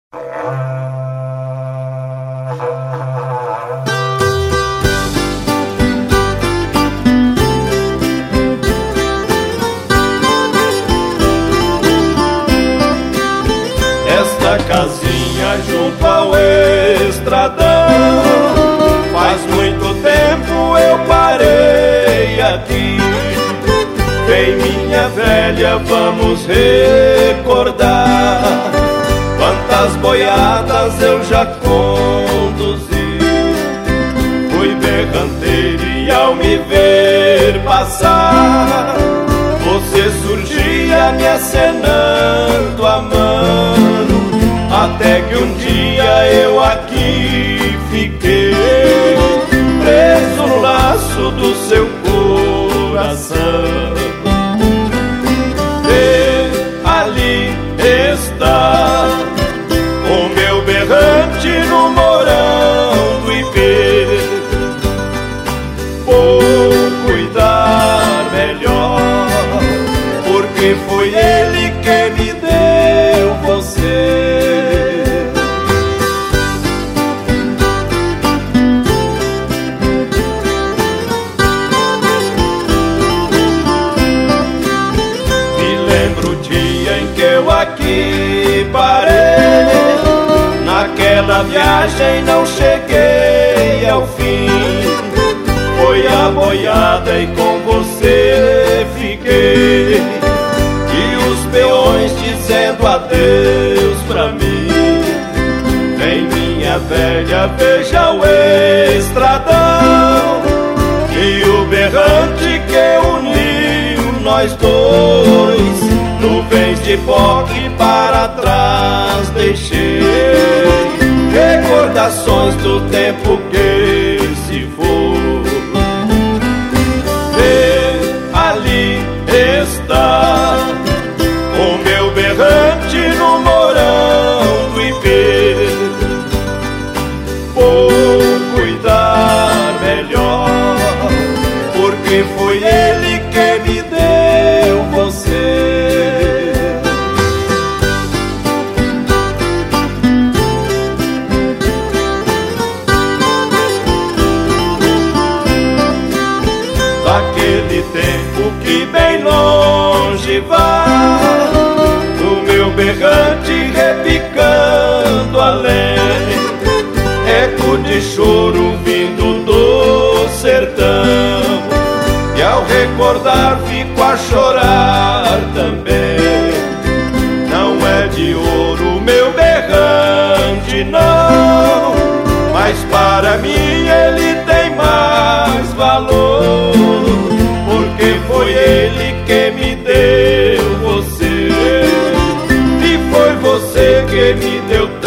Esta casinha junto ao estradão, faz muito tempo eu parei aqui. Vem minha velha, vamos recordar quantas boiadas eu já conduzi. Fui berranteiro e ao me ver passar, você surgia me acenando a mão, até que um dia eu aqui fiquei preso no laço do seu coração. E ali está o meu berrante no morão do Ipê. Vou cuidar melhor, porque foi ele que me deu você. Aqui parei, naquela viagem não cheguei ao fim. Foi a boiada e com você fiquei, e os peões dizendo adeus pra mim. Vem minha velha, veja o estradão e o berrante que uniu nós dois. Nuvens de pó que para trás deixei, recordações do tempo que se foi. E ali está o meu berrante no morão do Ipê. Vou cuidar melhor, porque foi ele que me deu você. Daquele tempo que bem longe vai, o meu berrante repicando além, eco de choro vindo do sertão, e ao recordar fico a chorar também. Não é de ouro meu berrante não, mas para mim ele tem mais valor, porque foi ele que me deu você, e foi você que me deu